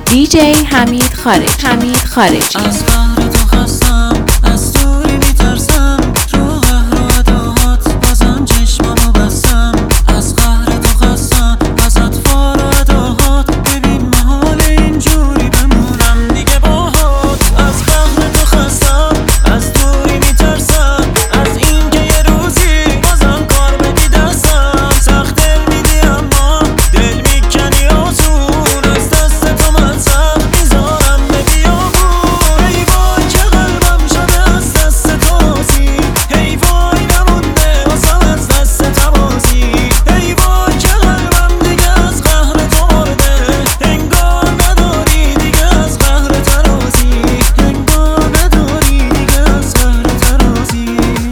دیجی حمید خارجی از قهر تو خستم، از دوری میترسم، رو قهر و اداهات بازم چشمامو بستم. از قهر تو خستم، از اطفار و اداهات، ببین محال اینجوری بمونم دیگه باهات. از قهر تو خستم، از دوری میترسم، از این که یه روزی بازم کار بدی دستم. سخت دل میدی اما دل میکنی آسون، از دست تو من سر میذارم به بیابون. ای وای که قلبم شده از دست تازی، ای وای نمونده واسم از دست تبازی. ای وای که قلبم دیگه از قهر تو مرده، انگار نداری دیگه از قهر ترازی، انگار نداری دیگه از قهر ترازی.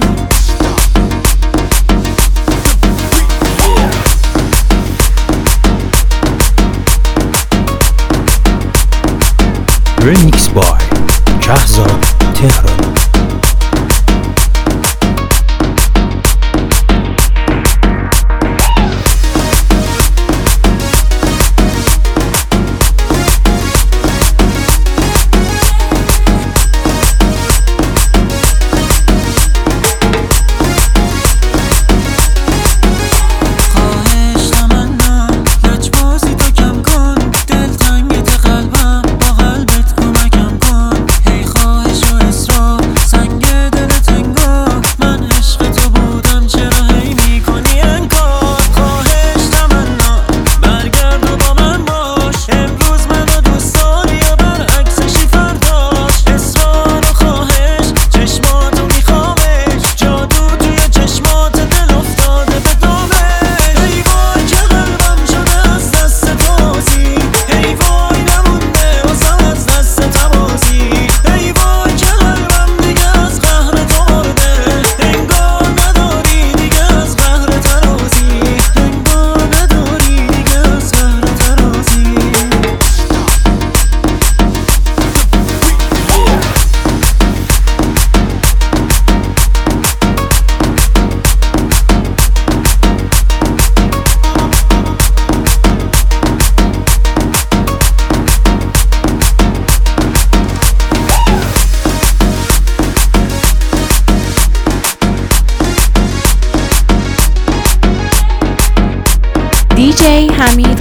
Remix by Shahzad Tehran. خواهش تمنا لجبازی تو کم کن، دلتنگت قلبم با قلبت کمکم کن. هی خواهش و اصرار سنگ دلت انگار، من عشق تو بودم چرا هی میکنی انکار. خواهش تمنا برگرد و با من باش، امروز منو دوست داری یا برعکسشی فرداش. اصرار و خواهش چشماتو میخوامش، جادو توی چشمات دل افتاده به دامش. ای وای که قلبم شده از دست تازی، ای وای نمونده واسم از دست تبازی. ای وای که قلبم دیگه از قهر تو مرده، انگار نداری دیگه از قهر ترازی، انگار نداری دیگه از قهر ترازی. دیجی حمید